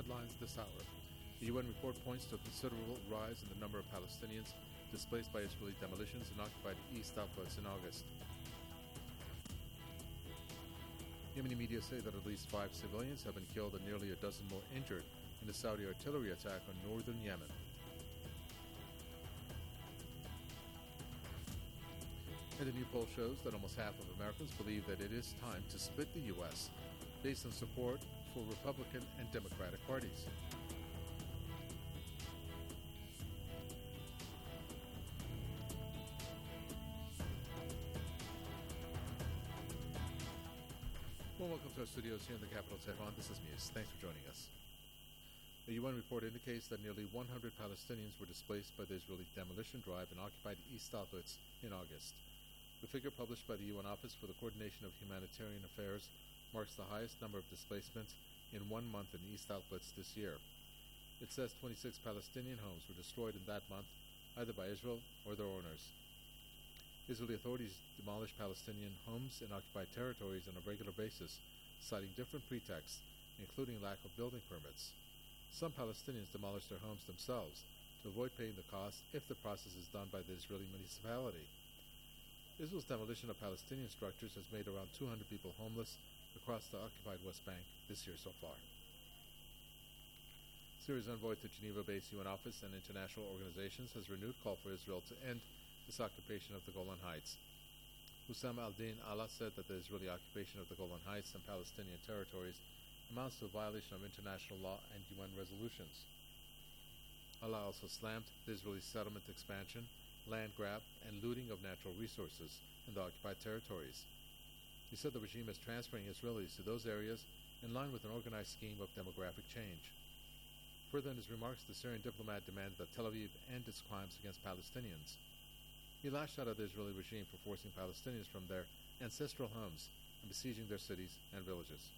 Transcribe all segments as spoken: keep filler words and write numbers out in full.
headlines this hour. The U N report points to a considerable rise in the number of Palestinians displaced by Israeli demolitions in occupied East Outposts in August. Yemeni media say that at least five civilians have been killed and nearly a dozen more injured in a Saudi artillery attack on northern Yemen. And a new poll shows that almost half of Americans believe that it is time to split the U S based on support for Republican and Democratic parties. Well, welcome to our studios here in the capital, Tehran. This is Muse. Thanks for joining us. The U N report indicates that nearly one hundred Palestinians were displaced by the Israeli demolition drive in occupied East Outposts in August. The figure published by the U N Office for the Coordination of Humanitarian Affairs marks the highest number of displacements in one month in East Outposts this year. It says twenty-six Palestinian homes were destroyed in that month, either by Israel or their owners. Israeli authorities demolish Palestinian homes in occupied territories on a regular basis, citing different pretexts, including lack of building permits. Some Palestinians demolish their homes themselves to avoid paying the cost if the process is done by the Israeli municipality. Israel's demolition of Palestinian structures has made around two hundred people homeless across the occupied West Bank this year so far. Syria's envoy to Geneva-based U N office and international organizations has renewed call for Israel to end this occupation of the Golan Heights. Hussam al-Din Allah said that the Israeli occupation of the Golan Heights and Palestinian territories amounts to a violation of international law and U N resolutions. Allah also slammed the Israeli settlement expansion, land grab, and looting of natural resources in the occupied territories. He said the regime is transferring Israelis to those areas in line with an organized scheme of demographic change. Further in his remarks, the Syrian diplomat demanded that Tel Aviv end its crimes against Palestinians. He lashed out at the Israeli regime for forcing Palestinians from their ancestral homes and besieging their cities and villages.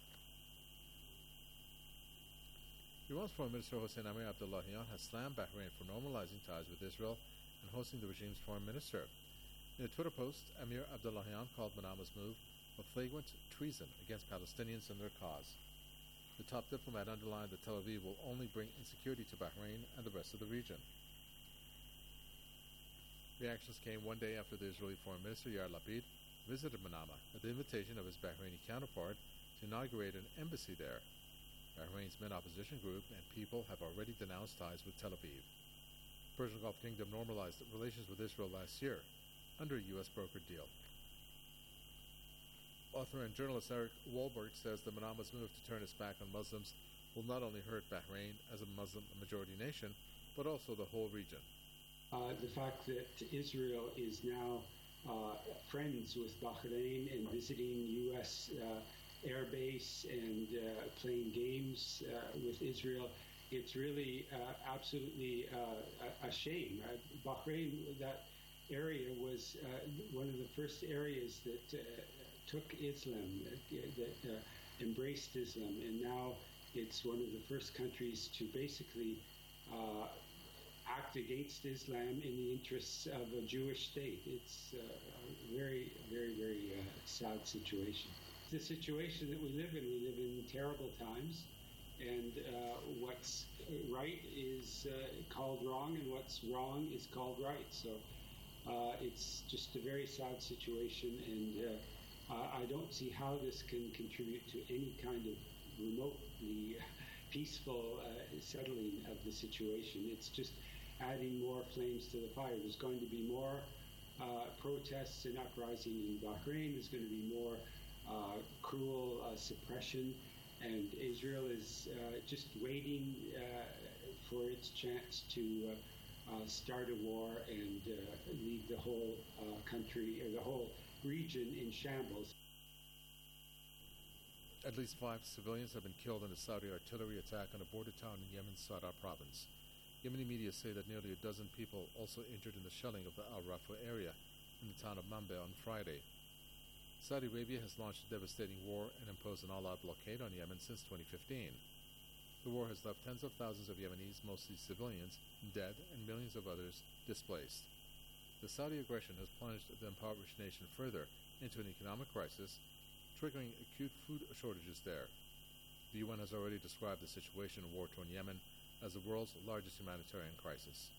Iran's Foreign Minister Hossein Amir Abdullahian has slammed Bahrain for normalizing ties with Israel and hosting the regime's foreign minister. In a Twitter post, Amir Abdullahian called Manama's move a flagrant treason against Palestinians and their cause. The top diplomat underlined that Tel Aviv will only bring insecurity to Bahrain and the rest of the region. Reactions came one day after the Israeli Foreign Minister Yair Lapid visited Manama at the invitation of his Bahraini counterpart to inaugurate an embassy there. Bahrain's main opposition group and people have already denounced ties with Tel Aviv. The Persian Gulf Kingdom normalized relations with Israel last year under a U S brokered deal. Author and journalist Eric Wahlberg says that Manama's move to turn its back on Muslims will not only hurt Bahrain as a Muslim-majority nation, but also the whole region. Uh, the fact that Israel is now uh, friends with Bahrain and visiting U S uh, air base and uh, playing games uh, with Israel, it's really uh, absolutely uh, a shame. Uh, Bahrain, that area was uh, one of the first areas that uh, took Islam, that, that uh, embraced Islam, and now it's one of the first countries to basically uh, act against Islam in the interests of a Jewish state. It's uh, a very, very, very uh, sad situation. The situation that we live in, we live in terrible times, and uh, what's right is uh, called wrong, and what's wrong is called right. So uh, it's just a very sad situation, and uh, I don't see how this can contribute to any kind of remotely peaceful uh, settling of the situation. It's just adding more flames to the fire. There's going to be more uh, protests and uprising in Bahrain. There's going to be more uh, cruel uh, suppression, and Israel is uh, just waiting uh, for its chance to uh, uh, start a war and uh, leave the whole uh, country, or the whole region, in shambles. At least five civilians have been killed in a Saudi artillery attack on a border town in Yemen's Sada province. Yemeni media say that nearly a dozen people also injured in the shelling of the Al Rafah area in the town of Manbij on Friday. Saudi Arabia has launched a devastating war and imposed an all-out blockade on Yemen since twenty fifteen. The war has left tens of thousands of Yemenis, mostly civilians, dead and millions of others displaced. The Saudi aggression has plunged the impoverished nation further into an economic crisis, triggering acute food shortages there. The U N has already described the situation in war-torn Yemen as the world's largest humanitarian crisis.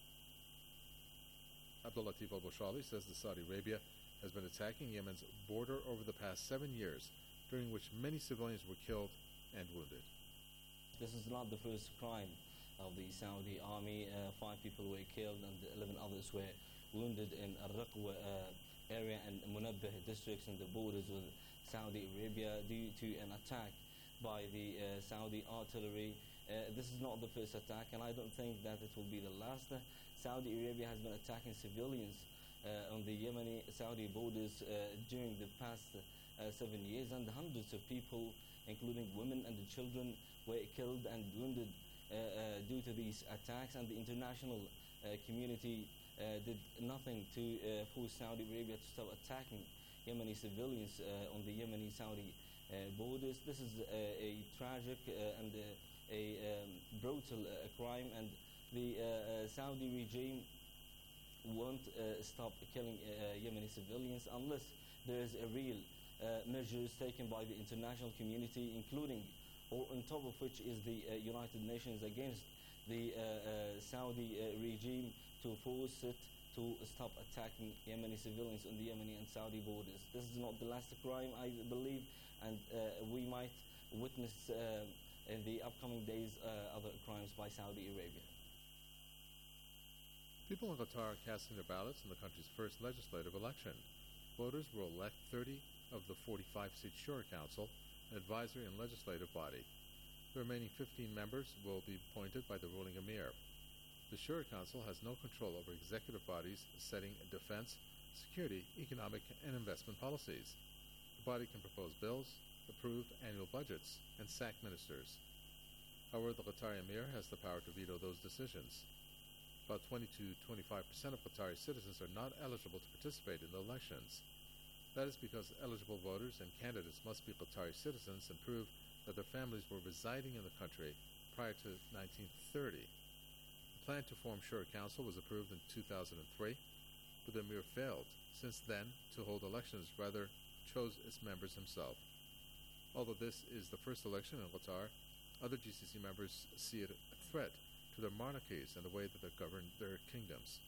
Abdulatif al-Boshali says that Saudi Arabia has been attacking Yemen's border over the past seven years, during which many civilians were killed and wounded. This is not the first crime of the Saudi army. Uh, five people were killed and eleven others were wounded in Al-Raqwa uh, area and Munabbih districts in the borders with Saudi Arabia due to an attack by the uh, Saudi artillery. Uh, this is not the first attack, and I don't think that it will be the last. Uh, Saudi Arabia has been attacking civilians uh, on the Yemeni-Saudi borders uh, during the past uh, seven years, and hundreds of people, including women and children, were killed and wounded uh, uh, due to these attacks, and the international uh, community uh, did nothing to uh, force Saudi Arabia to stop attacking Yemeni civilians uh, on the Yemeni-Saudi uh, borders. This is uh, a tragic uh, and uh, a um, brutal uh, crime, and the uh, uh, Saudi regime won't uh, stop killing uh, Yemeni civilians unless there is a real uh, measures taken by the international community, including, or on top of which is the uh, United Nations, against the uh, uh, Saudi uh, regime to force it to stop attacking Yemeni civilians on the Yemeni and Saudi borders. This is not the last crime, I believe, and uh, we might witness uh, in the upcoming days uh, other crimes by Saudi Arabia. People in Qatar are casting their ballots in the country's first legislative election. Voters will elect thirty of the forty-five seat Shura Council, an advisory and legislative body. The remaining fifteen members will be appointed by the ruling emir. The Shura Council has no control over executive bodies setting defense, security, economic, and investment policies. The body can propose bills, approve annual budgets, and sack ministers. However, the Qatari emir has the power to veto those decisions. About twenty to twenty-five percent of Qatari citizens are not eligible to participate in the elections. That is because eligible voters and candidates must be Qatari citizens and prove that their families were residing in the country prior to nineteen thirty. The plan to form Shura Council was approved in two thousand three, but the emir failed, since then, to hold elections, rather chose its members himself. Although this is the first election in Qatar, other G C C members see it a threat to their monarchies and the way that they govern their kingdoms.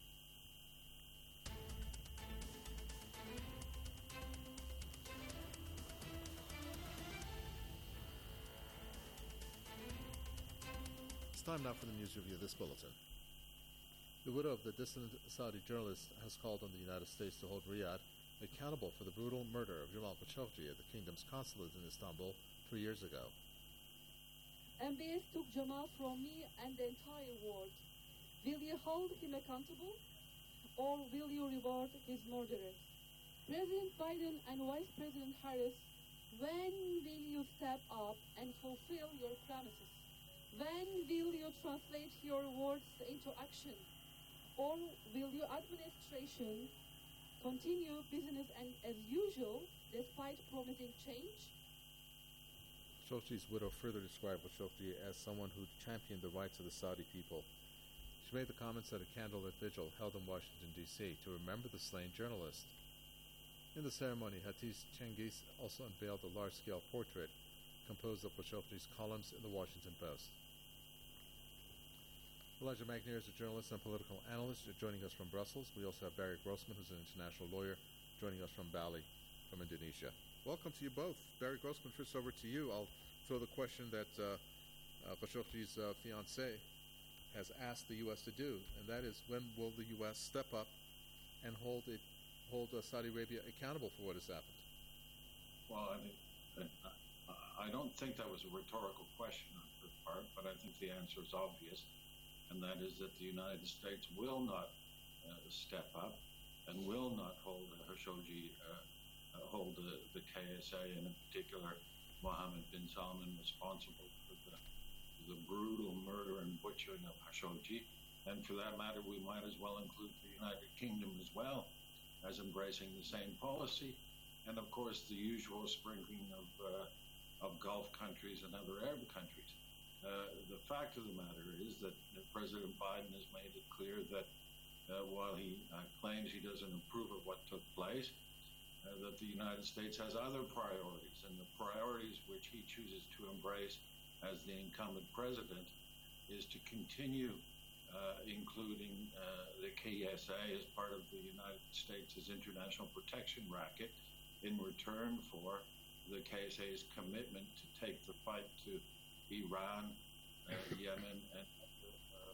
It's time now for the news review of this bulletin. The widow of the dissident Saudi journalist has called on the United States to hold Riyadh accountable for the brutal murder of Jamal Khashoggi at the kingdom's consulate in Istanbul three years ago. M B S took Jamal from me and the entire world. Will you hold him accountable, or will you reward his murderers? President Biden and Vice President Harris, when will you step up and fulfill your promises? When will you translate your words into action? Or will your administration continue business and as usual despite promising change? Khashoggi's widow further described Khashoggi as someone who championed the rights of the Saudi people. She made the comments at a candlelit vigil held in Washington, D C to remember the slain journalist. In the ceremony, Hatice Cengiz also unveiled a large-scale portrait composed of Khashoggi's columns in the Washington Post. Elijah Magnier is a journalist and political analyst joining us from Brussels. We also have Barry Grossman, who's an international lawyer, joining us from Bali, from Indonesia. Welcome to you both. Barry Grossman, first over to you. I'll throw the question that uh, uh, Khashoggi's uh, fiancé has asked the U S to do, and that is, when will the U S step up and hold it, hold uh, Saudi Arabia accountable for what has happened? Well, I think uh, I don't think that was a rhetorical question on her part, but I think the answer is obvious. And that is that the United States will not uh, step up and will not hold uh, Khashoggi, uh, uh, hold the, the K S A, and in particular Mohammed bin Salman, responsible for the, the brutal murder and butchering of Khashoggi. And for that matter, we might as well include the United Kingdom as well as embracing the same policy. And of course, the usual sprinkling of, uh, of Gulf countries and other Arab countries. Uh, the fact of the matter is that uh, President Biden has made it clear that uh, while he uh, claims he doesn't approve of what took place, uh, that the United States has other priorities, and the priorities which he chooses to embrace as the incumbent president is to continue uh, including uh, the K S A as part of the United States' international protection racket in return for the K S A's commitment to take the fight to Iran, uh, Yemen, and uh,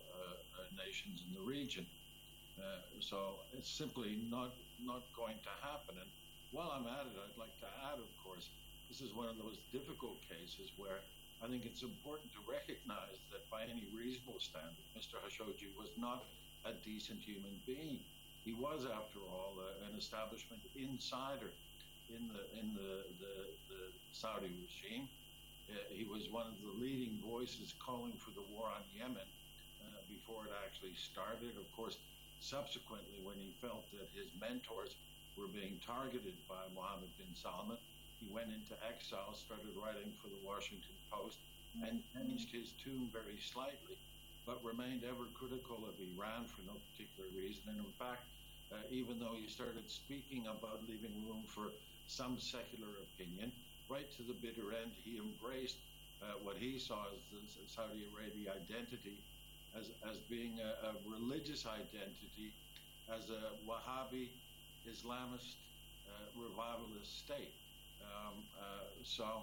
uh, nations in the region. Uh, so it's simply not not going to happen. And while I'm at it, I'd like to add, of course, this is one of those difficult cases where I think it's important to recognize that by any reasonable standard, Mister Khashoggi was not a decent human being. He was, after all, uh, an establishment insider in the in the, the, the Saudi regime. Uh, he was one of the leading voices calling for the war on Yemen uh, before it actually started. Of course, subsequently, when he felt that his mentors were being targeted by Mohammed bin Salman, he went into exile, started writing for the Washington Post, and changed his tune very slightly, but remained ever critical of Iran for no particular reason. And in fact, uh, even though he started speaking about leaving room for some secular opinion, right to the bitter end, he embraced uh, what he saw as the Saudi Arabia identity as, as being a, a religious identity, as a Wahhabi Islamist uh, revivalist state. Um, uh, so,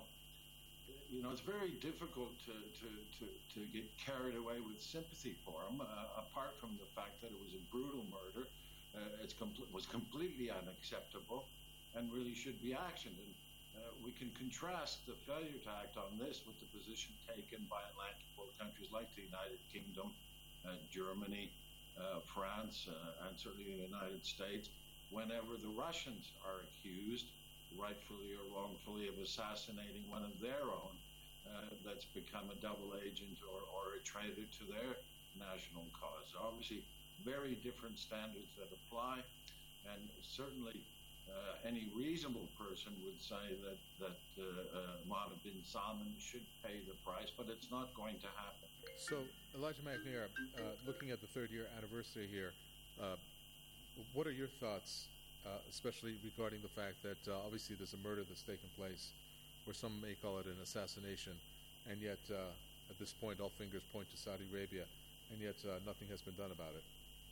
you know, it's very difficult to, to, to, to get carried away with sympathy for him, uh, apart from the fact that it was a brutal murder. Uh, it com- was completely unacceptable and really should be actioned. And uh, we can contrast the failure to act on this with the position taken by Atlantic port countries like the United Kingdom, uh, Germany, uh, France, uh, and certainly the United States, whenever the Russians are accused, rightfully or wrongfully, of assassinating one of their own uh, that's become a double agent or, or a traitor to their national cause. Obviously, very different standards that apply, and certainly uh, any reasonable person would say that, that uh, uh, Mohammed bin Salman should pay the price, but it's not going to happen. So, Elijah McNair, uh, looking at the third year anniversary here, uh, what are your thoughts, uh, especially regarding the fact that uh, obviously there's a murder that's taken place, or some may call it an assassination, and yet uh, at this point all fingers point to Saudi Arabia, and yet uh, nothing has been done about it?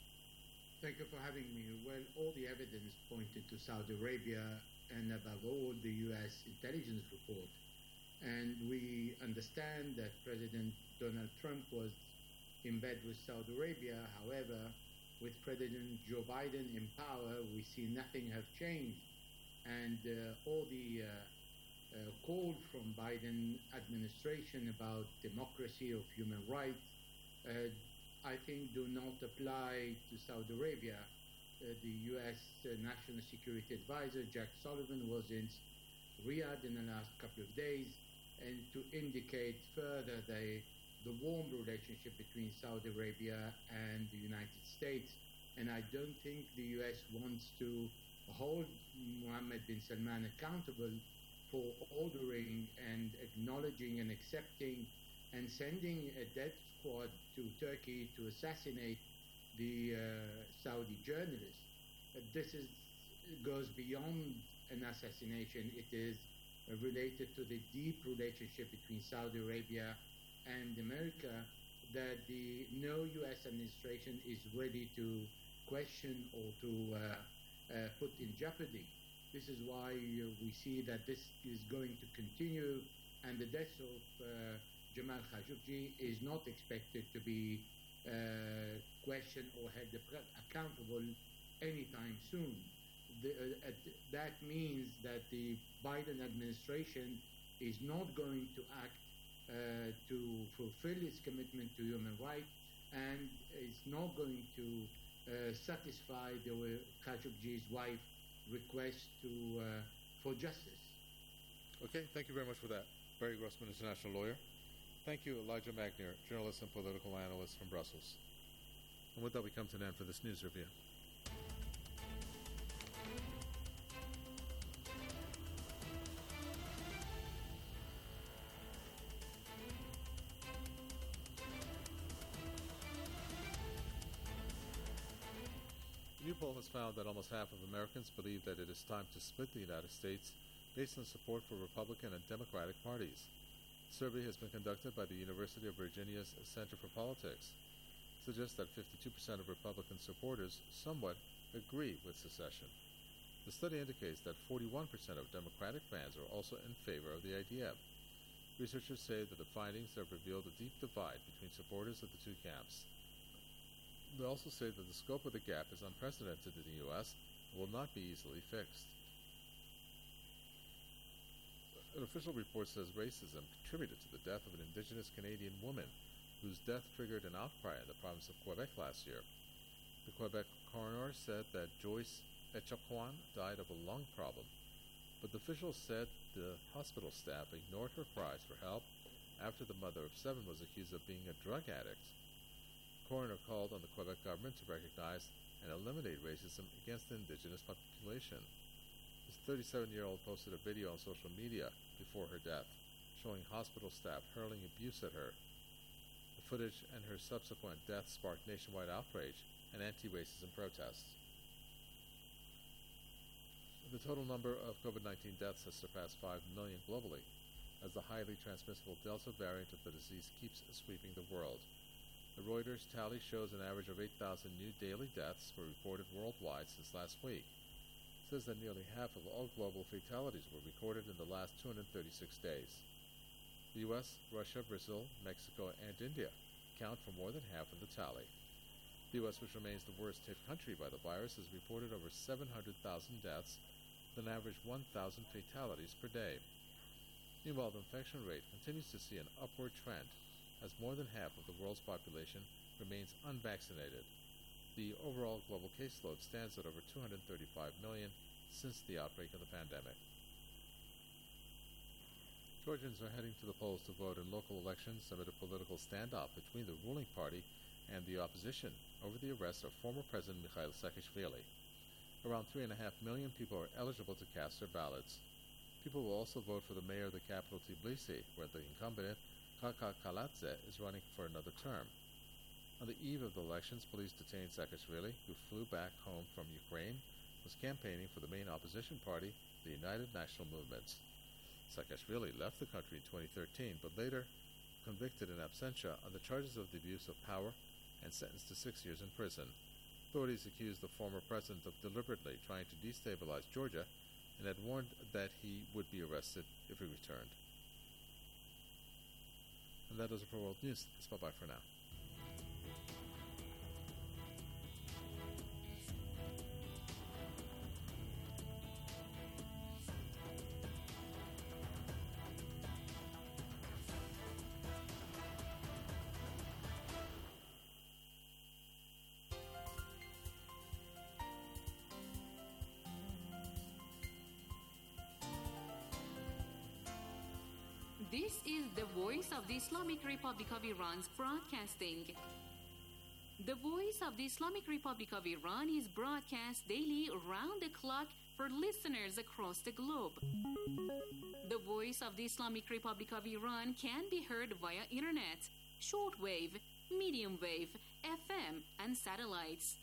Thank you for having me. Well, all the evidence pointed to Saudi Arabia, and above all, the U S intelligence report. And we understand that President Donald Trump was in bed with Saudi Arabia. However, with President Joe Biden in power, we see nothing has changed. And uh, all the uh, uh, call from Biden administration about democracy of human rights, uh, I think do not apply to Saudi Arabia. Uh, the U S uh, National Security Advisor, Jack Sullivan, was in Riyadh in the last couple of days, and to indicate further the, the warm relationship between Saudi Arabia and the United States. And I don't think the U S wants to hold Mohammed bin Salman accountable for ordering and acknowledging and accepting and sending a death squad to Turkey to assassinate the uh, Saudi journalist. Uh, this is goes beyond an assassination. It is uh, related to the deep relationship between Saudi Arabia and America that the no U S administration is ready to question or to uh, uh, put in jeopardy. This is why uh, we see that this is going to continue, and the death of uh, Jamal Khashoggi is not expected to be uh, questioned or held accountable anytime soon. The, uh, that means that the Biden administration is not going to act uh, to fulfill its commitment to human rights, and is not going to uh, satisfy the uh, Khashoggi's wife request to uh, for justice. Okay, thank you very much for that. Barry Grossman, international lawyer. Thank you, Elijah McNair, journalist and political analyst from Brussels. And with that, we come to an end for this news review. A new poll has found that almost half of Americans believe that it is time to split the United States based on support for Republican and Democratic parties. survey has been conducted by the University of Virginia's Center for Politics. It suggests that fifty-two percent of Republican supporters somewhat agree with secession. The study indicates that forty-one percent of Democratic fans are also in favor of the idea. Researchers say that the findings have revealed a deep divide between supporters of the two camps. They also say that the scope of the gap is unprecedented in the U S and will not be easily fixed. An official report says racism contributed to the death of an indigenous Canadian woman whose death triggered an outcry in the province of Quebec last year. The Quebec coroner said that Joyce Echaquan died of a lung problem, but the officials said the hospital staff ignored her cries for help after the mother of seven was accused of being a drug addict. The coroner called on the Quebec government to recognize and eliminate racism against the indigenous population. This thirty-seven-year-old posted a video on social media before her death, showing hospital staff hurling abuse at her. The footage and her subsequent death sparked nationwide outrage and anti-racism protests. The total number of COVID nineteen deaths has surpassed five million globally, as the highly transmissible Delta variant of the disease keeps sweeping the world. The Reuters tally shows an average of eight thousand new daily deaths were reported worldwide since last week. It says that nearly half of all global fatalities were recorded in the last two hundred thirty-six days. The U S, Russia, Brazil, Mexico, and India account for more than half of the tally. The U S, which remains the worst hit country by the virus, has reported over seven hundred thousand deaths with an average one thousand fatalities per day. Meanwhile, the infection rate continues to see an upward trend, as more than half of the world's population remains unvaccinated. The overall global caseload stands at over two hundred thirty-five million since the outbreak of the pandemic. Georgians are heading to the polls to vote in local elections amid a political standoff between the ruling party and the opposition over the arrest of former President Mikhail Saakashvili. Around three and a half million people are eligible to cast their ballots. People will also vote for the mayor of the capital, Tbilisi, where the incumbent Kaka Kaladze is running for another term. On the eve of the elections, police detained Saakashvili, who flew back home from Ukraine, was campaigning for the main opposition party, the United National Movement. Saakashvili left the country in twenty thirteen, but later convicted in absentia on the charges of the abuse of power and sentenced to six years in prison. Authorities accused the former president of deliberately trying to destabilize Georgia and had warned that he would be arrested if he returned. And that does it for World News. It's bye-bye for now. This is the voice of the Islamic Republic of Iran's broadcasting. The voice of the Islamic Republic of Iran is broadcast daily around the clock for listeners across the globe. The voice of the Islamic Republic of Iran can be heard via internet, shortwave, medium wave, F M, and satellites.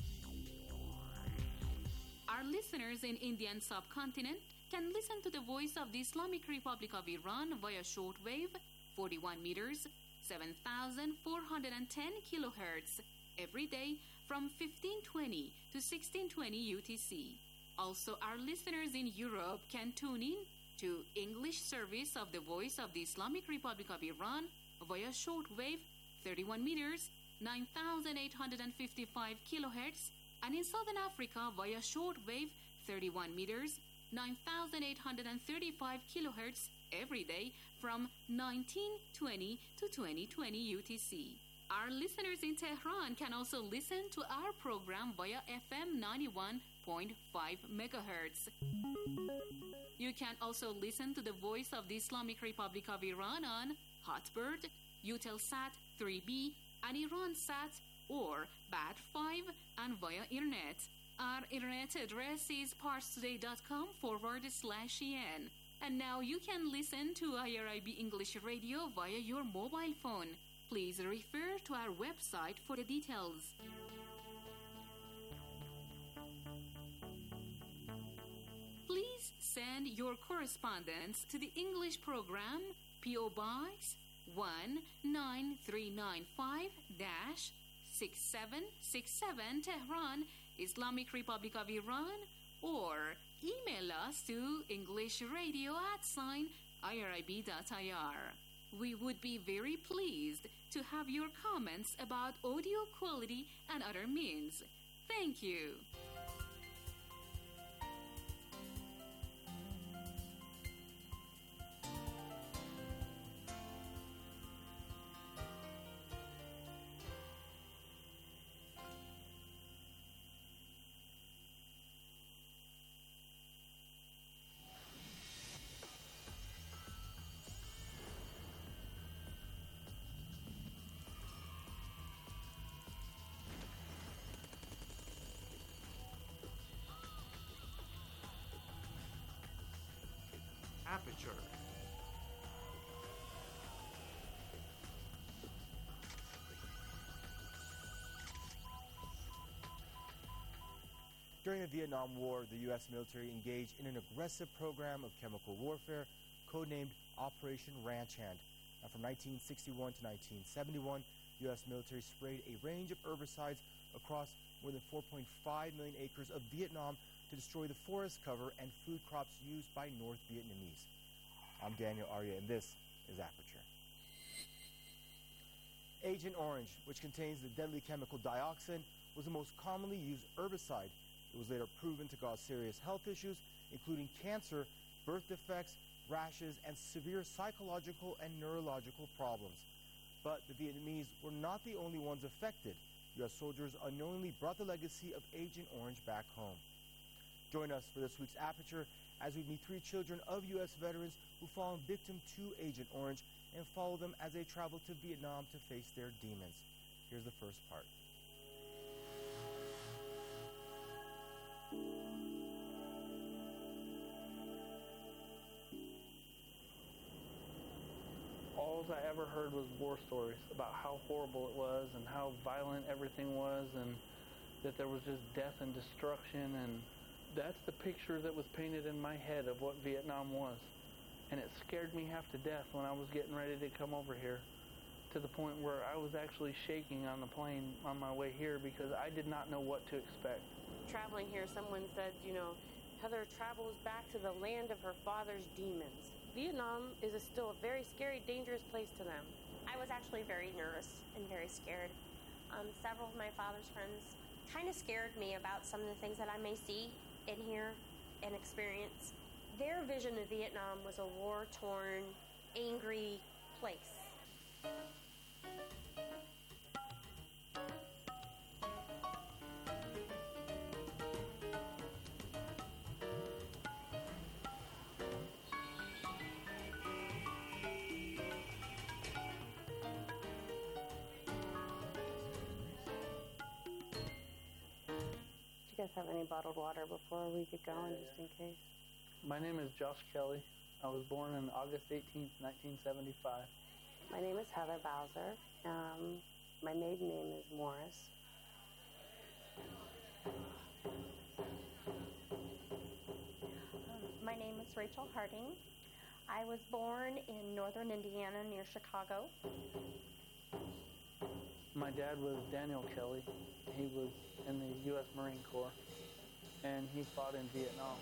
Our listeners in Indian subcontinent can listen to the voice of the Islamic Republic of Iran via shortwave, forty-one meters, seven thousand four hundred ten kilohertz, every day from fifteen twenty to sixteen twenty U T C. Also, our listeners in Europe can tune in to English service of the voice of the Islamic Republic of Iran via shortwave, thirty-one meters, nine thousand eight hundred fifty-five kilohertz, and in Southern Africa via shortwave, thirty-one meters, nine thousand eight hundred thirty-five kilohertz every day from nineteen twenty to twenty twenty U T C. Our listeners in Tehran can also listen to our program via F M ninety-one point five megahertz. You can also listen to the voice of the Islamic Republic of Iran on Hotbird, Eutelsat three B, and IranSat or B A T five and via internet. Our internet address is parstoday.com forward slash en. And now you can listen to I R I B English Radio via your mobile phone. Please refer to our website for the details. Please send your correspondence to the English program, P O Box one nine three nine five dash six seven six seven Tehran, Islamic Republic of Iran, or email us to englishradio at sign irib dot ir. We would be very pleased to have your comments about audio quality and other means. Thank you. Aperture. During the Vietnam War, the U S military engaged in an aggressive program of chemical warfare codenamed Operation Ranch Hand. And from nineteen sixty-one to nineteen seventy-one, U S military sprayed a range of herbicides across more than four point five million acres of Vietnam to destroy the forest cover and food crops used by North Vietnamese. I'm Daniel Arya, and this is Aperture. Agent Orange, which contains the deadly chemical dioxin, was the most commonly used herbicide. It was later proven to cause serious health issues, including cancer, birth defects, rashes, and severe psychological and neurological problems. But the Vietnamese were not the only ones affected. U S soldiers unknowingly brought the legacy of Agent Orange back home. Join us for this week's Aperture as we meet three children of U S veterans who fallen victim to Agent Orange and follow them as they travel to Vietnam to face their demons. Here's the first part. All I ever heard was war stories about how horrible it was and how violent everything was, and that there was just death and destruction, and that's the picture that was painted in my head of what Vietnam was. And it scared me half to death when I was getting ready to come over here, to the point where I was actually shaking on the plane on my way here because I did not know what to expect. Traveling here, someone said, you know, Heather travels back to the land of her father's demons. Vietnam is a still a very scary, dangerous place to them. I was actually very nervous and very scared. Um, several of my father's friends kind of scared me about some of the things that I may see in here and experience. Their vision of Vietnam was a war-torn, angry place. Do you guys have any bottled water before we get going, just in case? My name is Josh Kelly. I was born on August eighteenth, nineteen seventy-five. My name is Heather Bowser. Um, my maiden name is Morris. Um, my name is Rachel Harding. I was born in northern Indiana near Chicago. My dad was Daniel Kelly. He was in the U S Marine Corps, and he fought in Vietnam.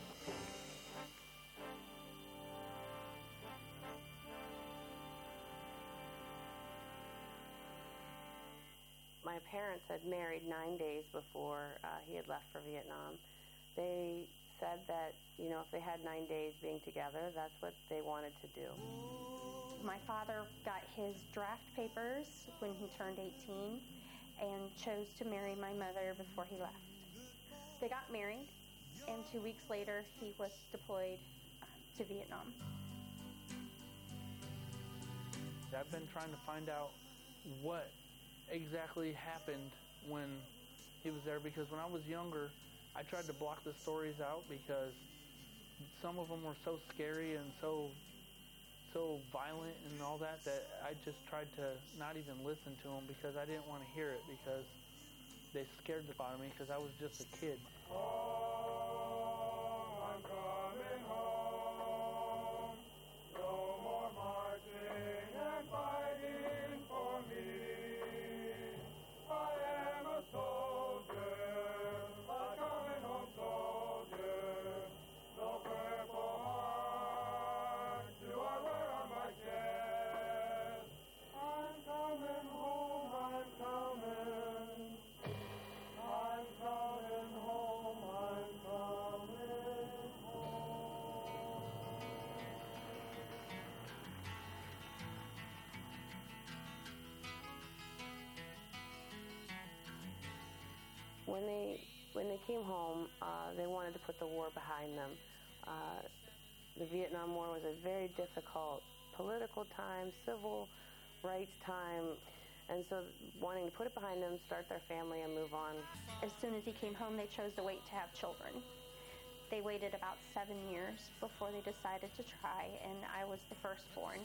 My parents had married nine days before uh, he had left for Vietnam. They said that, you know, if they had nine days being together, that's what they wanted to do. My father got his draft papers when he turned eighteen and chose to marry my mother before he left. They got married, and two weeks later, he was deployed uh, to Vietnam. I've been trying to find out what exactly happened when he was there, because when I was younger, I tried to block the stories out because some of them were so scary and so so violent and all that that I just tried to not even listen to them because I didn't want to hear it, because they scared the out of me because I was just a kid. Oh, I'm coming home. No more marching and fighting. When they when they came home, uh, they wanted to put the war behind them. Uh, the Vietnam War was a very difficult political time, civil rights time, and so wanting to put it behind them, start their family, and move on. As soon as he came home, they chose to wait to have children. They waited about seven years before they decided to try, and I was the firstborn.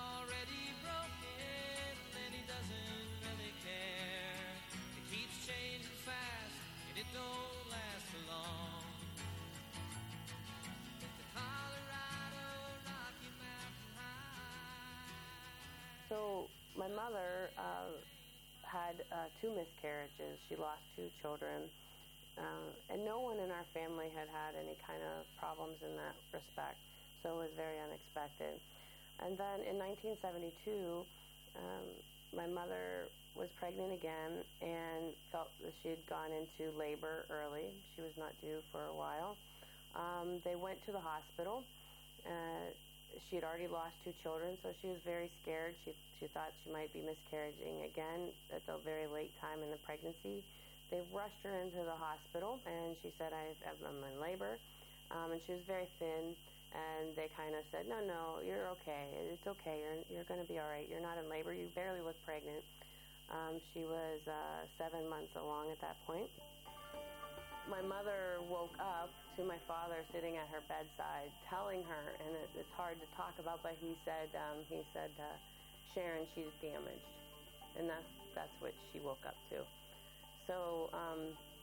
So my mother uh, had uh, two miscarriages. She lost two children. Uh, and no one in our family had had any kind of problems in that respect. So it was very unexpected. And then in nineteen seventy-two, um, my mother was pregnant again and felt that she had gone into labor early. She was not due for a while. Um, they went to the hospital. Uh, she had already lost two children, so she was very scared. She, she thought she might be miscarrying again at the very late time in the pregnancy. They rushed her into the hospital, and she said, I, I'm in labor. Um, and she was very thin, and they kind of said, no, no, you're okay. It's okay. You're, you're going to be all right. You're not in labor. You barely look pregnant. Um, she was uh, seven months along at that point. My mother woke up to my father sitting at her bedside telling her, and it, it's hard to talk about, but he said, um, he said, uh, Sharon, she's damaged. And that's, that's what she woke up to. So um,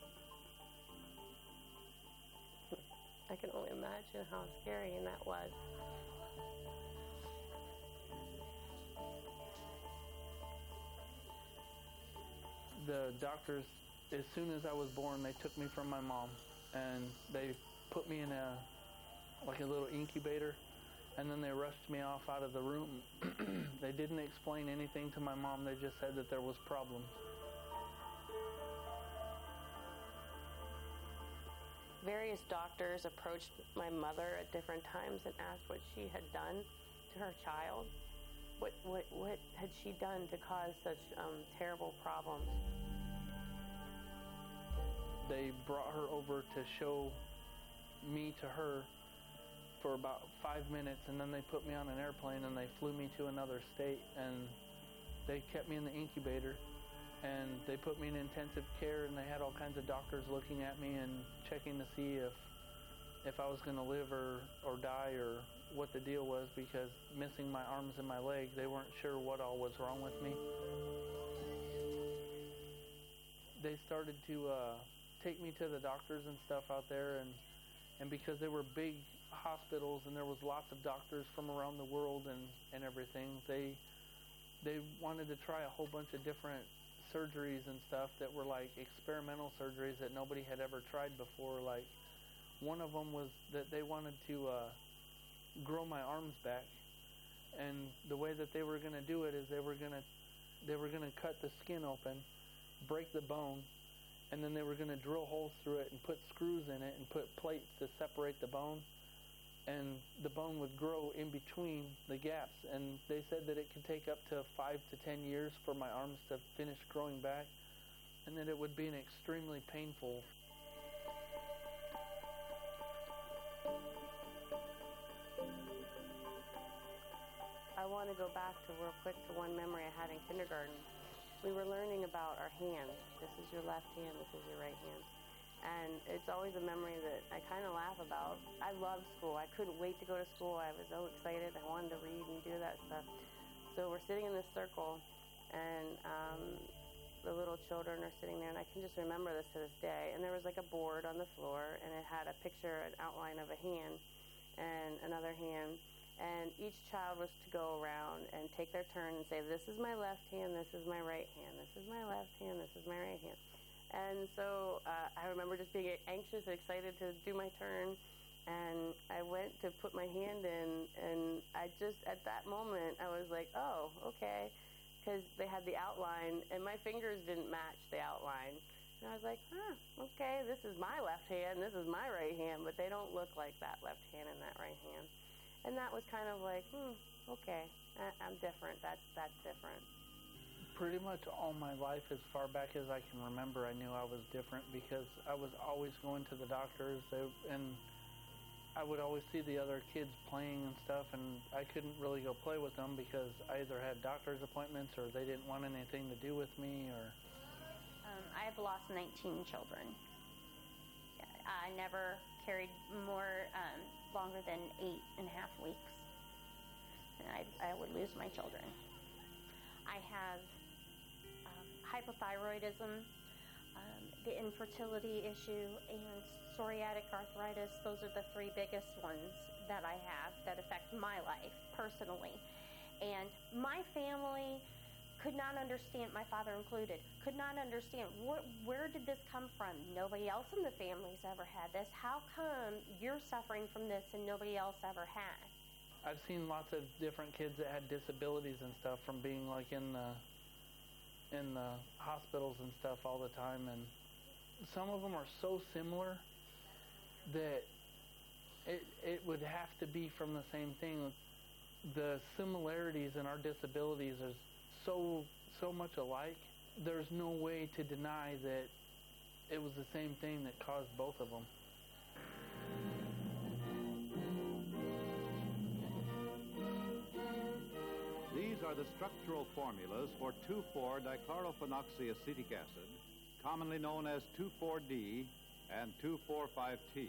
I can only imagine how scary that was. The doctors, as soon as I was born, they took me from my mom, and they put me in a, like a little incubator, and then they rushed me off out of the room. They didn't explain anything to my mom. They just said that there was problems. Various doctors approached my mother at different times and asked what she had done to her child. What, what, what had she done to cause such um, terrible problems? They brought her over to show me to her for about five minutes, and then they put me on an airplane and they flew me to another state, and they kept me in the incubator, and they put me in intensive care, and they had all kinds of doctors looking at me and checking to see if if I was going to live or, or die or what the deal was, because missing my arms and my leg, they weren't sure what all was wrong with me. They started to uh, take me to the doctors and stuff out there, and, and because they were big hospitals and there was lots of doctors from around the world and, and everything, they they wanted to try a whole bunch of different surgeries and stuff that were like experimental surgeries that nobody had ever tried before. Like one of them was that they wanted to uh, grow my arms back, and the way that they were going to do it is they were going to they were going to cut the skin open, break the bone, and then they were going to drill holes through it and put screws in it and put plates to separate the bone, and the bone would grow in between the gaps. And they said that it could take up to five to ten years for my arms to finish growing back, and that it would be an extremely painful. I want to go back to real quick to one memory I had in kindergarten. We were learning about our hands. This is your left hand, this is your right hand. And it's always a memory that I kind of laugh about. I loved school. I couldn't wait to go to school. I was so excited. I wanted to read and do that stuff. So we're sitting in this circle, and um, the little children are sitting there, and I can just remember this to this day. And there was like a board on the floor, and it had a picture, an outline of a hand and another hand. And each child was to go around and take their turn and say, this is my left hand, this is my right hand, this is my left hand, this is my right hand. And so uh, I remember just being anxious and excited to do my turn. And I went to put my hand in, and I just, at that moment, I was like, oh, okay. Because they had the outline, and my fingers didn't match the outline. And I was like, huh, okay, this is my left hand, this is my right hand, but they don't look like that left hand and that right hand. And that was kind of like, hmm, okay, I- I'm different. That's that's different. Pretty much all my life, as far back as I can remember, I knew I was different because I was always going to the doctors, and I would always see the other kids playing and stuff, and I couldn't really go play with them because I either had doctor's appointments or they didn't want anything to do with me. Or um, I've lost nineteen children. I never carried more um, longer than eight and a half weeks, and I, I would lose my children. I have um, hypothyroidism, um, the infertility issue, and psoriatic arthritis. Those are the three biggest ones that I have that affect my life personally. And my family could not understand, my father included, could not understand wh- where did this come from? Nobody else in the family's ever had this. How come you're suffering from this and nobody else ever has? I've seen lots of different kids that had disabilities and stuff from being like in the in the hospitals and stuff all the time, and some of them are so similar that it it would have to be from the same thing. The similarities in our disabilities are so so much alike. There's no way to deny that it was the same thing that caused both of them. These are the structural formulas for two four dichlorophenoxyacetic acid, commonly known as two four D and two four five T.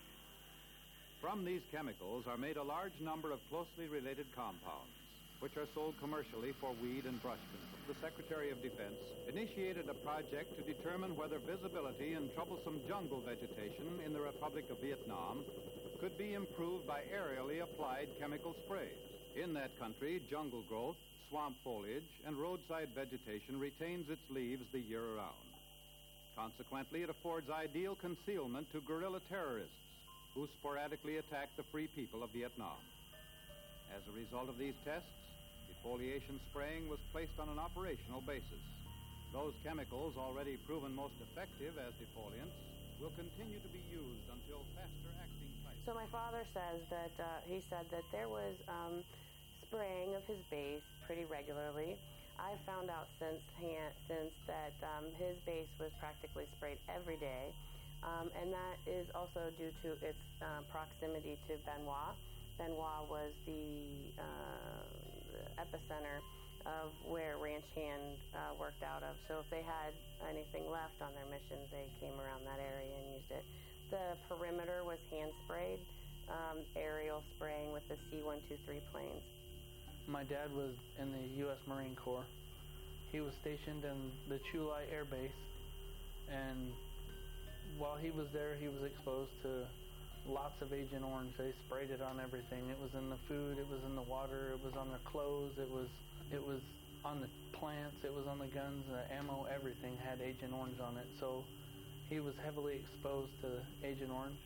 From these chemicals are made a large number of closely related compounds, which are sold commercially for weed and brush control. The Secretary of Defense initiated a project to determine whether visibility in troublesome jungle vegetation in the Republic of Vietnam could be improved by aerially applied chemical sprays. In that country, jungle growth, swamp foliage, and roadside vegetation retains its leaves the year around. Consequently, it affords ideal concealment to guerrilla terrorists who sporadically attack the free people of Vietnam. As a result of these tests, defoliation spraying was placed on an operational basis. Those chemicals, already proven most effective as defoliants, will continue to be used until faster-acting types. So my father says that uh, he said that there was um, spraying of his base pretty regularly. I've found out since hand, since that um, his base was practically sprayed every day, um, and that is also due to its uh, proximity to Benoit. Benoit was the, uh, the epicenter of where Ranch Hand uh, worked out of. So if they had anything left on their missions, they came around that area and used it. The perimeter was hand sprayed, um, aerial spraying with the C one twenty-three planes. My dad was in the U S Marine Corps. He was stationed in the Chu Lai Air Base, and while he was there, he was exposed to lots of Agent Orange. They sprayed it on everything. It was in the food, it was in the water, it was on their clothes, it was it was on the plants, it was on the guns, the ammo, everything had Agent Orange on it. So he was heavily exposed to Agent Orange.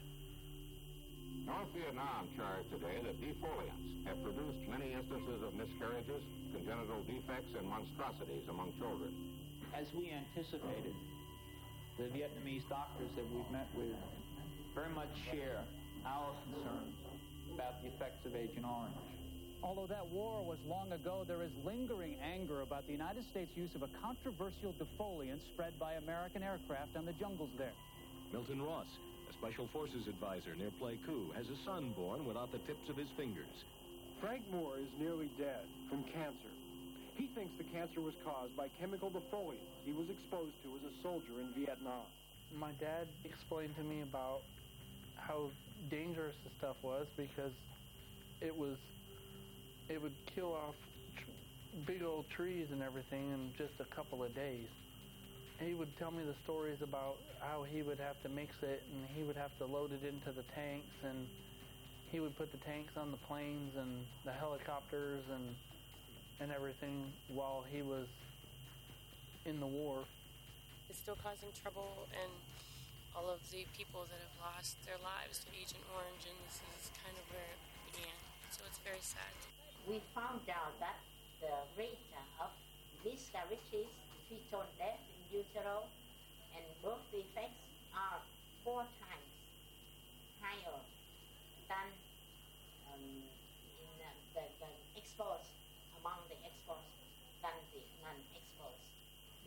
North Vietnam charged today that defoliants have produced many instances of miscarriages, congenital defects, and monstrosities among children. As we anticipated, the Vietnamese doctors that we've met with very much share our concerns about the effects of Agent Orange. Although that war was long ago, there is lingering anger about the United States' use of a controversial defoliant spread by American aircraft on the jungles there. Milton Ross, a Special Forces advisor near Pleiku, has a son born without the tips of his fingers. Frank Moore is nearly dead from cancer. He thinks the cancer was caused by chemical defoliant he was exposed to as a soldier in Vietnam. My dad explained to me about how dangerous the stuff was because it was it would kill off tr- big old trees and everything in just a couple of days. He would tell me the stories about how he would have to mix it and he would have to load it into the tanks, and he would put the tanks on the planes and the helicopters and and everything while he was in the war. It's still causing trouble, and all of the people that have lost their lives to Agent Orange, and this is kind of where it began. So it's very sad. We found out that the rate of miscarriages, fetal death in utero, and birth defects are four times higher than um, in uh, the, the exposed, among the exposed, than the non-exposed.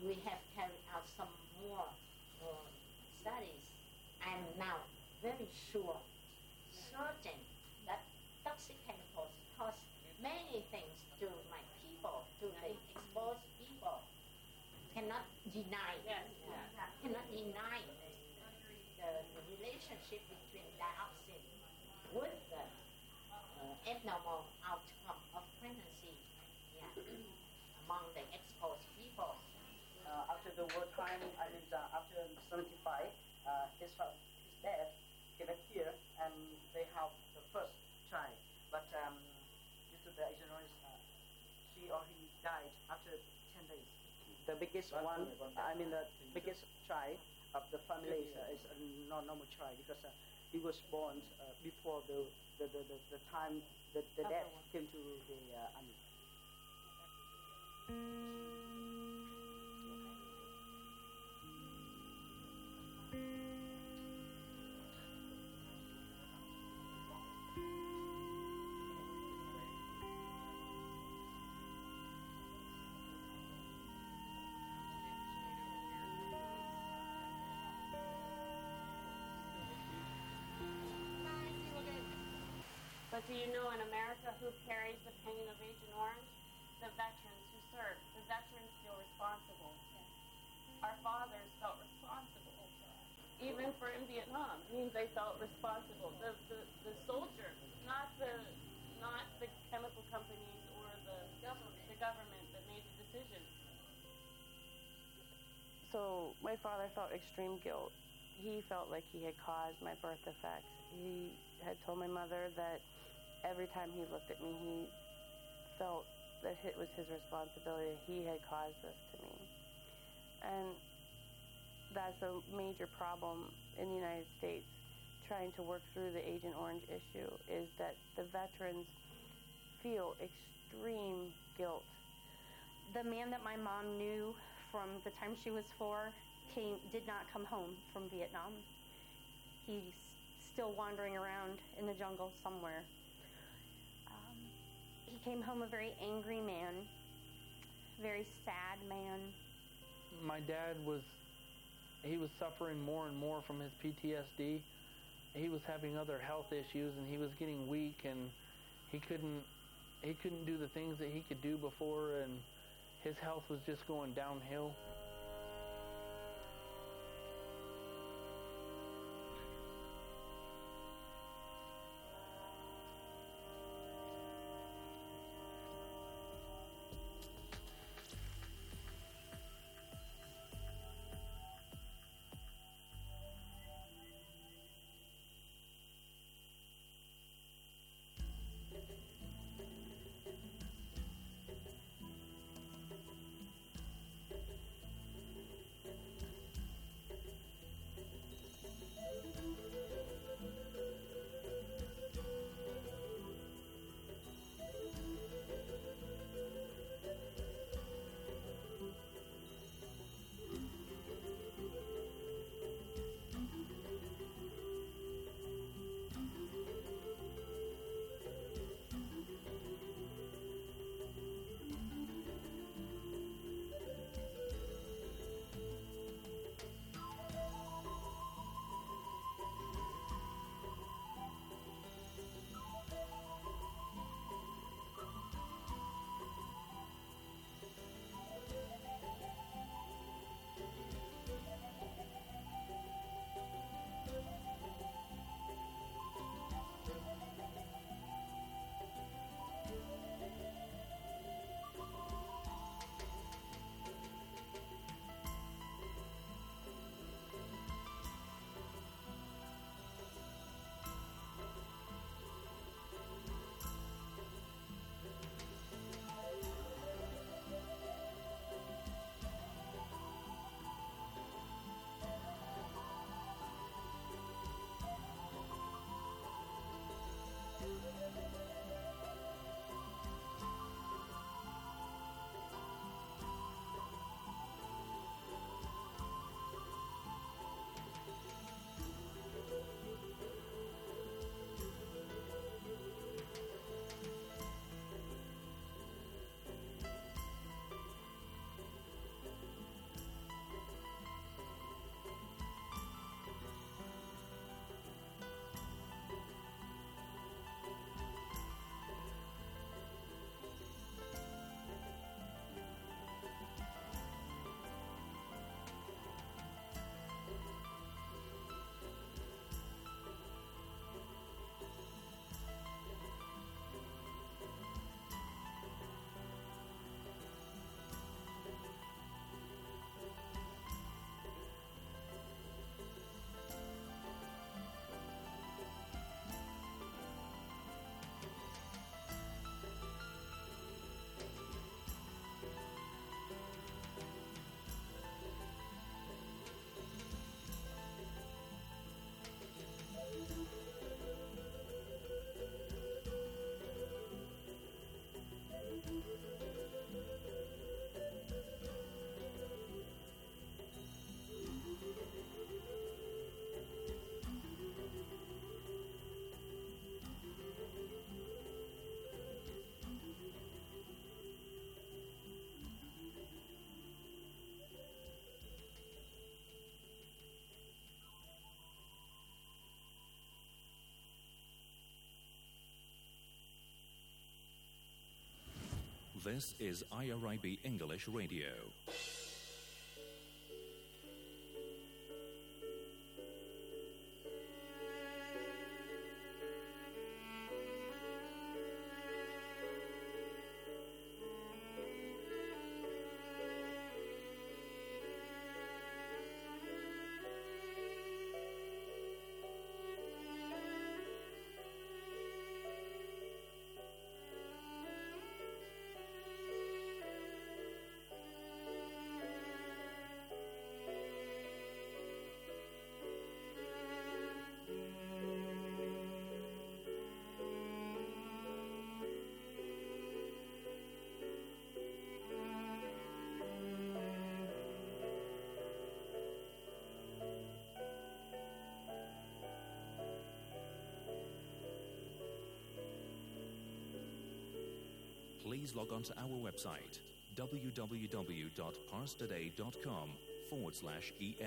we have carried out some more uh, studies. I'm now very sure, certain, that toxic chemicals cause many things to my people, to the exposed people. Cannot deny, yes, yes. cannot deny the, the, the relationship between dioxin with the uh, abnormal outcome of pregnancy, yeah, among the exposed people. Uh, after the wartime, I mean, uh, after seventy-five, uh, his, fa- his dad came back here and they have the first child. But um, due to the Agent Orange, uh, she or he died after ten days. The biggest one, I mean, the biggest child of the family is, uh, is a non normal child because uh, he was born uh, before the the, the, the, the time that the dad came to the uh, army. But do you know in America who carries the pain of Agent Orange? The veterans who served. The veterans feel responsible. Yes. Our fathers felt responsible. Even for in Vietnam, it means they felt responsible. The, the, the soldier, not the not the chemical companies or the government, the government that made the decisions. So my father felt extreme guilt. He felt like he had caused my birth defects. He had told my mother that every time he looked at me, he felt that it was his responsibility. He had caused this to me. And that's a major problem in the United States, trying to work through the Agent Orange issue, is that the veterans feel extreme guilt. The man that my mom knew from the time she was four came, did not come home from Vietnam. He's still wandering around in the jungle somewhere. Um, he came home a very angry man, very sad man. My dad was, he was suffering more and more from his P T S D. He was having other health issues and he was getting weak and he couldn't, he couldn't do the things that he could do before, and his health was just going downhill. This is I R I B English Radio. Please log on to our website, www.parstoday.com forward slash EN.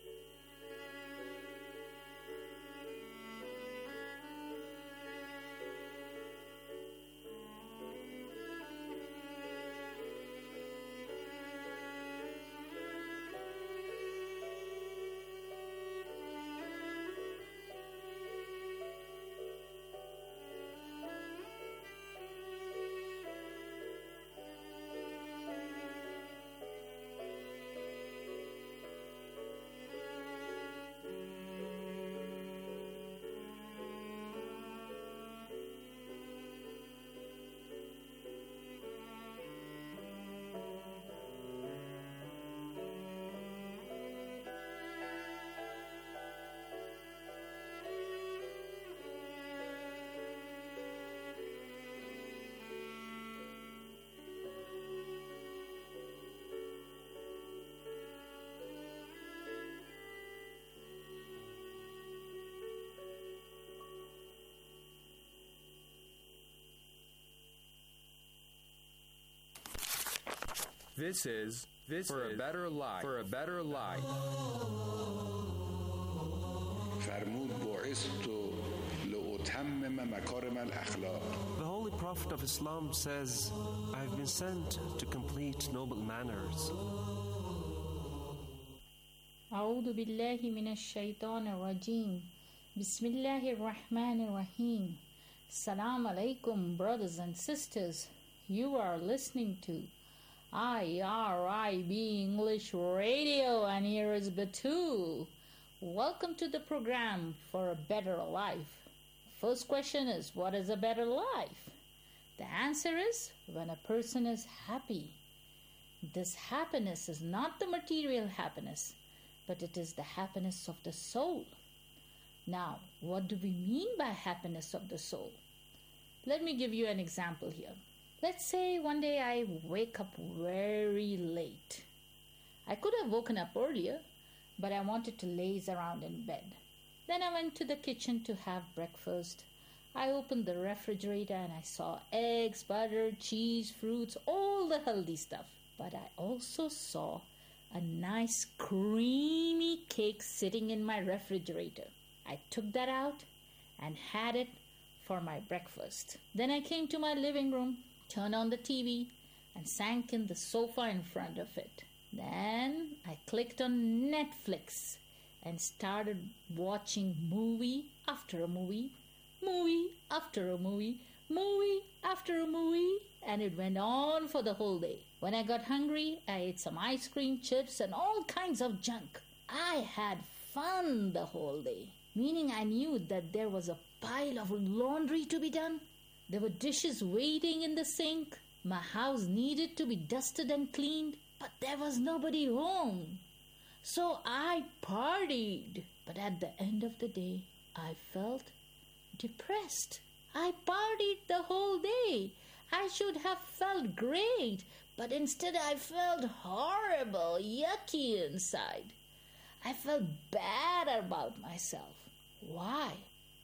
This is this for is a better life. For a better life. فرمود بعثت لأتمم مكارم الأخلاق. The Holy Prophet of Islam says, I've been sent to complete noble manners. أعوذ بالله من الشيطان الرجيم. بسم الله الرحمن الرحيم. Assalamu alaikum, brothers and sisters. You are listening to I R I B English Radio, and here is Batul. Welcome to the program For a Better Life. First question is, what is a better life? The answer is, when a person is happy. This happiness is not the material happiness, but it is the happiness of the soul. Now, what do we mean by happiness of the soul? Let me give you an example here. Let's say one day I wake up very late. I could have woken up earlier, but I wanted to laze around in bed. Then I went to the kitchen to have breakfast. I opened the refrigerator and I saw eggs, butter, cheese, fruits, all the healthy stuff. But I also saw a nice creamy cake sitting in my refrigerator. I took that out and had it for my breakfast. Then I came to my living room, turned on the T V, and sank in the sofa in front of it. Then I clicked on Netflix and started watching movie after a movie, movie after a movie, movie after a movie, and it went on for the whole day. When I got hungry, I ate some ice cream, chips, and all kinds of junk. I had fun the whole day, meaning I knew that there was a pile of laundry to be done. There were dishes waiting in the sink. My house needed to be dusted and cleaned, but there was nobody home. So I partied. But at the end of the day, I felt depressed. I partied the whole day. I should have felt great, but instead I felt horrible, yucky inside. I felt bad about myself. Why?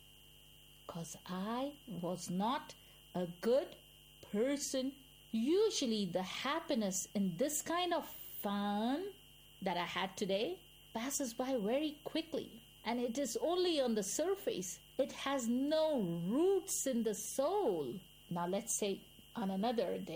Because I was not a good person. Usually the happiness in this kind of fun that I had today passes by very quickly, and it is only on the surface. It has no roots in the soul. Now let's say on another day,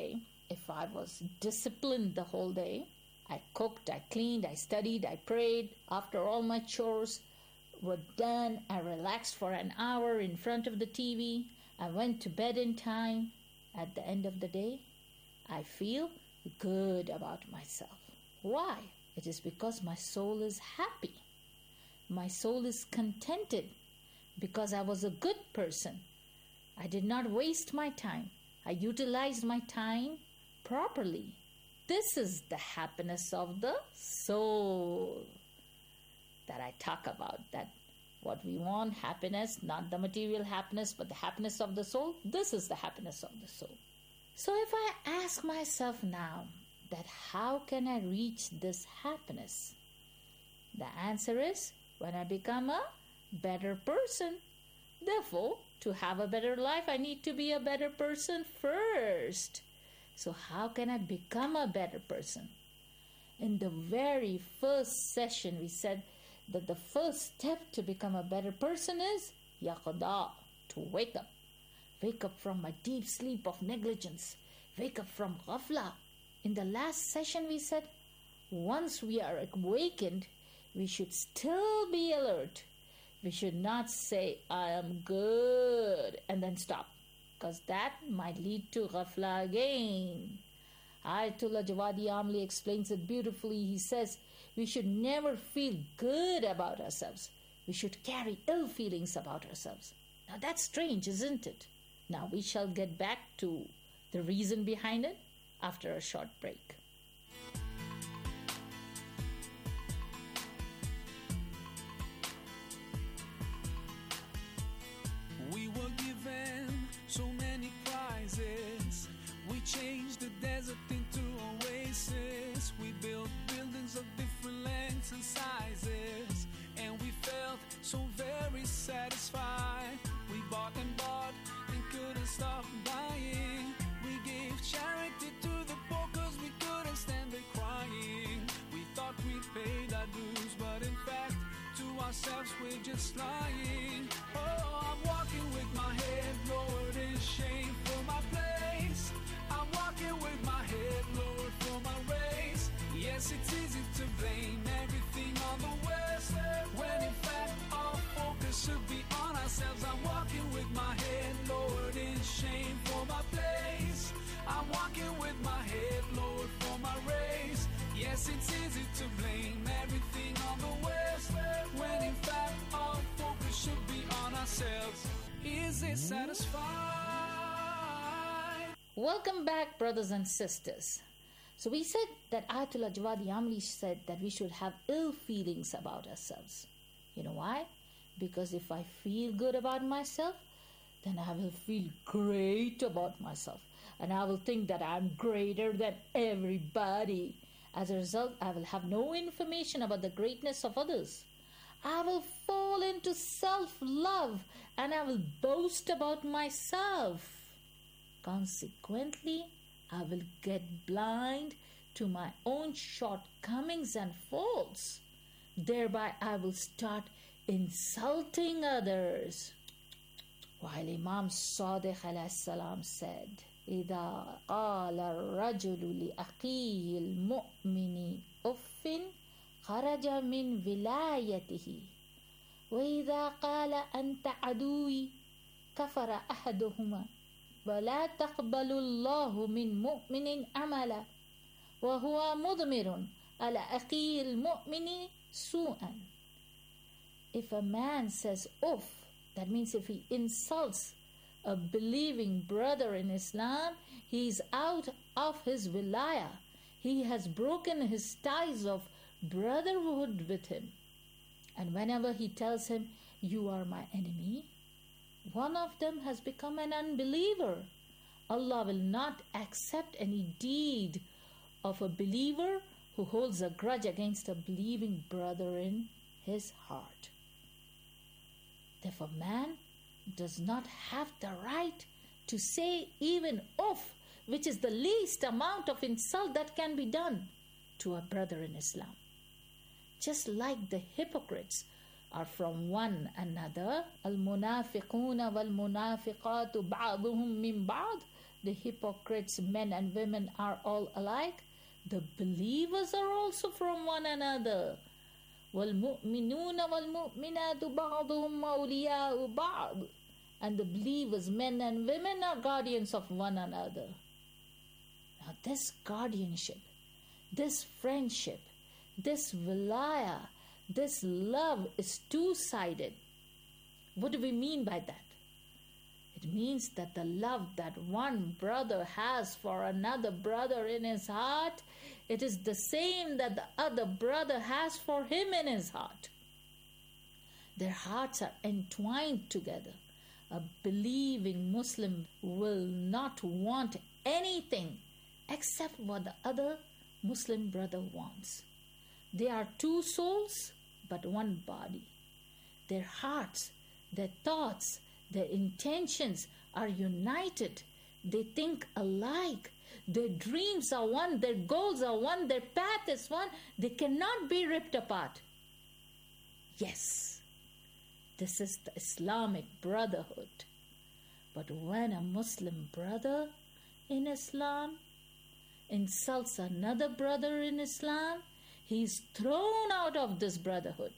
if I was disciplined the whole day, I cooked, I cleaned, I studied, I prayed. After all my chores were done, I relaxed for an hour in front of the T V. I went to bed in time. At the end of the day, I feel good about myself. Why? It is because my soul is happy. My soul is contented because I was a good person. I did not waste my time. I utilized my time properly. This is the happiness of the soul that I talk about. That what we want, happiness, not the material happiness, but the happiness of the soul. This is the happiness of the soul. So if I ask myself now that how can I reach this happiness? The answer is when I become a better person. Therefore, to have a better life, I need to be a better person first. So how can I become a better person? In the very first session, we said that the first step to become a better person is yaqada, to wake up. Wake up from a deep sleep of negligence. Wake up from ghafla. In the last session, we said once we are awakened, we should still be alert. We should not say, I am good, and then stop, because that might lead to ghafla again. Ayatollah Jawadi Amli explains it beautifully. He says, we should never feel good about ourselves. We should carry ill feelings about ourselves. Now that's strange, isn't it? Now we shall get back to the reason behind it after a short break. We were given so many prizes. We changed the desert into oasis. We built buildings of different lengths and sizes, and we felt so very satisfied. We bought and bought and couldn't stop buying. We gave charity to the poor cause we couldn't stand the crying. We thought we paid our dues, but in fact to ourselves we're just lying. Oh, I'm walking with my head lowered in shame for my place. I'm walking with my head lowered for my race. Yes, it's easy to blame everything on the West, when in fact our focus should be on ourselves. I'm walking with my head lowered in shame for my place. I'm walking with my head lowered for my race. Yes, it's easy to blame everything on the West, when in fact our focus should be on ourselves. Is it satisfied? Welcome back, brothers and sisters. So we said that Ayatollah Jawadi Amli said that we should have ill feelings about ourselves. You know why? Because if I feel good about myself, then I will feel great about myself. And I will think that I'm greater than everybody. As a result, I will have no information about the greatness of others. I will fall into self-love and I will boast about myself. Consequently, I will get blind to my own shortcomings and faults. Thereby, I will start insulting others. While Imam Sadiq alayhi salam said, إِذَا قَالَ الرَّجُلُ لِأَخِيهِ الْمُؤْمِنِ أُفٍّ خَرَجَ مِنْ وِلَايَتِهِ وَإِذَا قَالَ أَنْتَ عَدُوِّي كَفَرَ أَحَدُهُمَا وَلَا تَقْبَلُ اللَّهُ مِنْ مُؤْمِنٍ عَمَلًا وَهُوَ مُضْمِرٌ عَلَى أَخِيهِ الْمُؤْمِنِ سُوءًا. If a man says "uff," that means if he insults a believing brother in Islam, he is out of his wilaya. He has broken his ties of brotherhood with him. And whenever he tells him, "You are my enemy," one of them has become an unbeliever. Allah will not accept any deed of a believer who holds a grudge against a believing brother in his heart. Therefore, man does not have the right to say even "uff," which is the least amount of insult that can be done to a brother in Islam. Just like the hypocrites are from one another, al-munafiquna wal-munafiqatu ba'duhum min ba'd, the hypocrites, men and women, are all alike? The believers are also from one another. وَالْمُؤْمِنُونَ وَالْمُؤْمِنَاتُ بَعْضُهُمْ أَوْلِيَاءُ بَعْضٍ. And the believers, men and women, are guardians of one another. Now this guardianship, this friendship, this wilaya, this love is two-sided. What do we mean by that? It means that the love that one brother has for another brother in his heart, it is the same that the other brother has for him in his heart. Their hearts are entwined together. A believing Muslim will not want anything except what the other Muslim brother wants. They are two souls, but one body. Their hearts, their thoughts, their intentions are united. They think alike. Their dreams are one. Their goals are one. Their path is one. They cannot be ripped apart. Yes, this is the Islamic brotherhood. But when a Muslim brother in Islam insults another brother in Islam, he is thrown out of this brotherhood.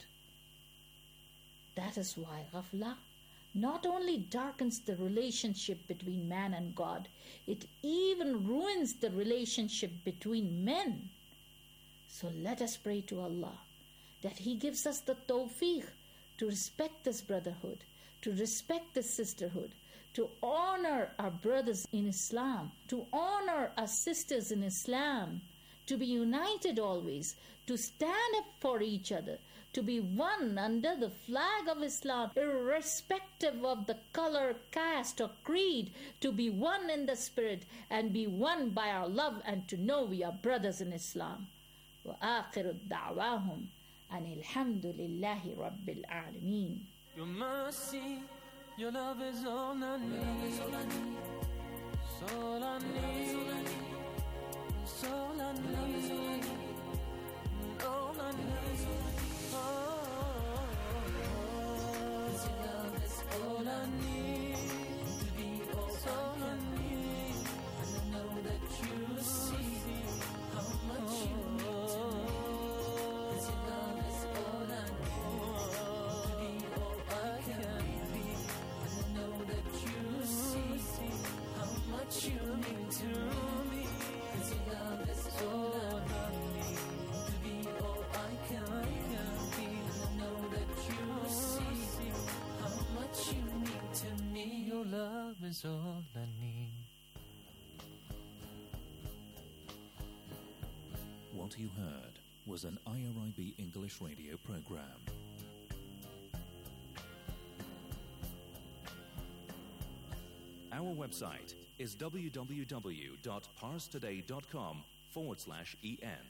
That is why ghafla not only darkens the relationship between man and God, it even ruins the relationship between men. So let us pray to Allah that He gives us the tawfiq to respect this brotherhood, to respect this sisterhood, to honor our brothers in Islam, to honor our sisters in Islam, to be united always, to stand up for each other, to be one under the flag of Islam, irrespective of the color, caste or creed, to be one in the spirit and be one by our love and to know we are brothers in Islam. وآخر دعواهم أن الحمد لله رب العالمين. Your mercy, your love is all I need. It's all I need. It's all I need. All I need. All I need to be all I need, and I know that you see how much you mean to me. 'Cause your love is all I need to be all I can be, and I know that you see how much you mean to me. 'Cause your love is all I need to be all I can be, and I know that you see how much you mean to me. Your love is all I need. What you heard was an I R I B English radio program. Our website is www.parstoday.com forward slash en.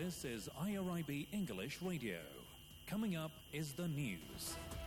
This is I R I B English Radio. Coming up is the news.